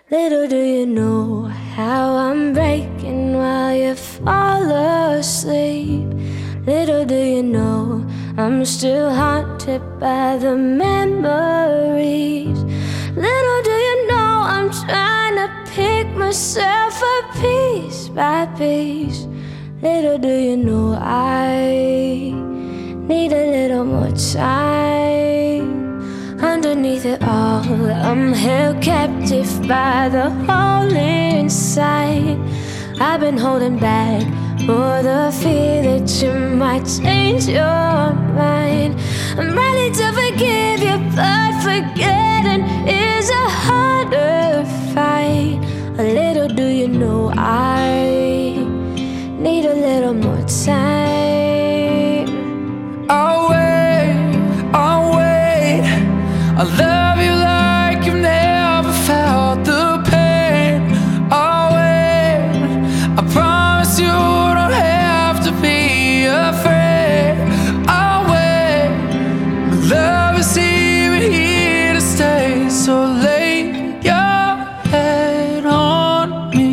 Little do you know how I'm breaking while you fall asleep. Little do you know I'm still haunted by the memories. Little do you know I'm trying to pick myself up piece by piece. Little do you know I need a little more time. Underneath it all, I'm held captive by the hole inside. I've been holding back for the fear that you might change your mind. I'm ready to forgive you, but forgetting is a harder fight. A little do you know I need a little more time. I'll wait, I'll love you like you've never felt the pain. I'll wait, I promise you don't have to be afraid. I'll wait, my love is here to stay. So lay your head on me.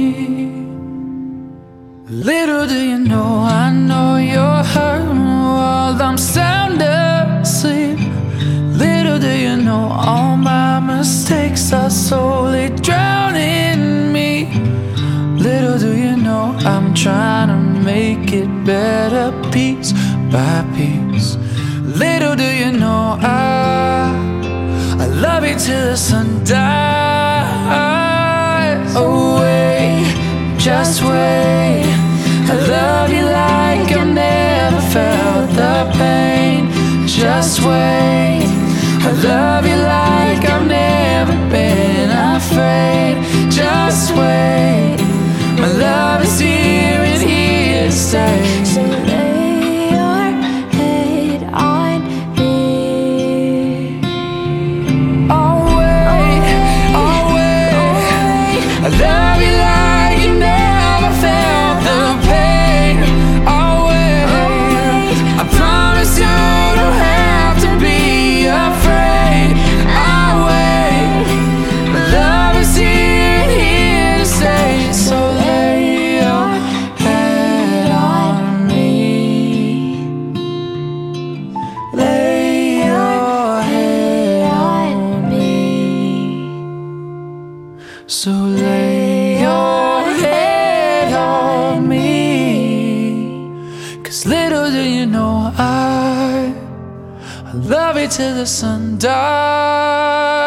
Little do you know, I know you're hurting while I'm sound asleep. Little do you know, all my mistakes are slowly drowning me. Little do you know, I'm trying to make it better piece by piece. Little do you know, I love you till the sun dies. Oh wait, just wait, I love you like I've never felt the pain. Just wait, I love you like I've never been afraid. Just wait, my love is here and here to stay. So lay your head on me. I'll wait, I love you like you never felt the pain. I'll wait, I promise you don't have to be afraid. I'll wait, my love is here and here to stay. So lay your head on me. Lay your head on me. So lay your head on me. 'Cause little do you know I love you till the sun dies.